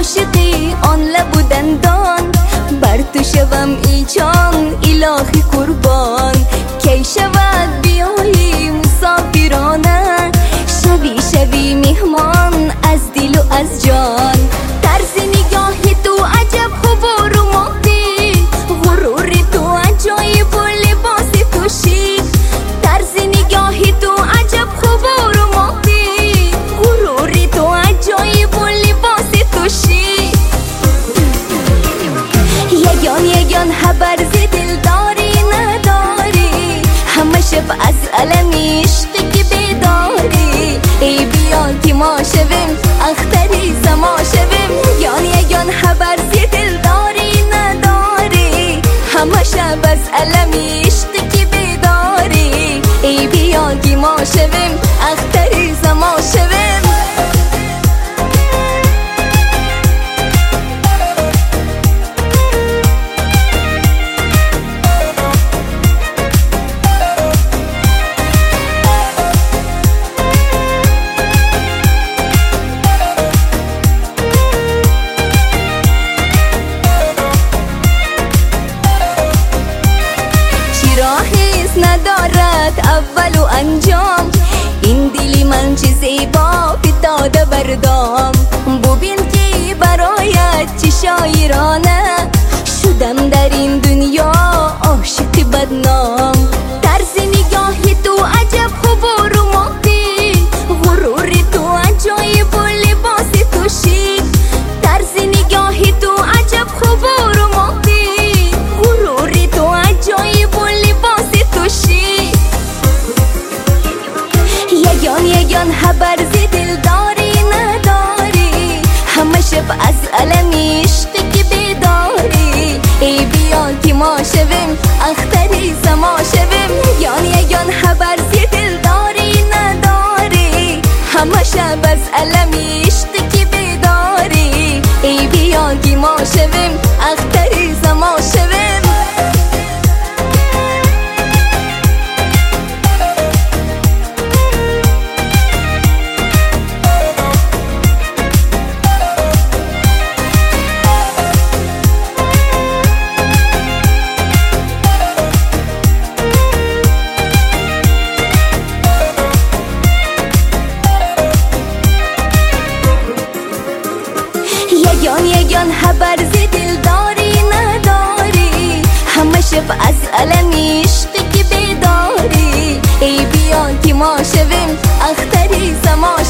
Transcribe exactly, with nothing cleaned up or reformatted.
عاشقی آن لب و دندان، بر تو شوم ای جان الهی قربان. کی شود بیایی مسافرانه، شوی شوی مهمان از دل و از جان. طرز نگاه تو عجب خوب و رومانتیک، غرور تو عجایب و لباس تو شیک. طرز نگاه تو عجب خوب و رومانتیک، غرور تو عجایب و لباس تو شیک. یگان یگان خبر ز دل داری نداری، همه شب از علم عشقی که بیداری. ای بیا که ما شویم اختری زما شویم، یگان یگان خبر ز دل داری نداری، همه شب از علم عشقی که بیداری. ای بیا که ما شویم اختری زما شویم. راهیست ندارد اول و انجام، این دلی من چه زیبا فتاده بردام. ببین که برایت چه شاعرانه، شدم در این دنیا عاشق بدنام. طرز نگاه تو عجب خوب و رومانتیک، غرور تو عجایب و لباس تو شیک. طرز نگاه تو عجب خوب و رومانتیک، غرور تو عجایب و لباس تو شیک. یگان یگان خبر ز دل داری نداری، همه شب از علم عشقی که بیداری. ای بیا که ما شویم اختری زما شویم، یگان یگان خبر ز دل داری نداری، همه شب از علم عشقی که بیداری. ای بیا که ما شویم اختری زما شویم. یگان یگان خبر ز دل داری نداری، همه شب از علم عشقی که بیداری. ای بیا که ما شویم اختری زما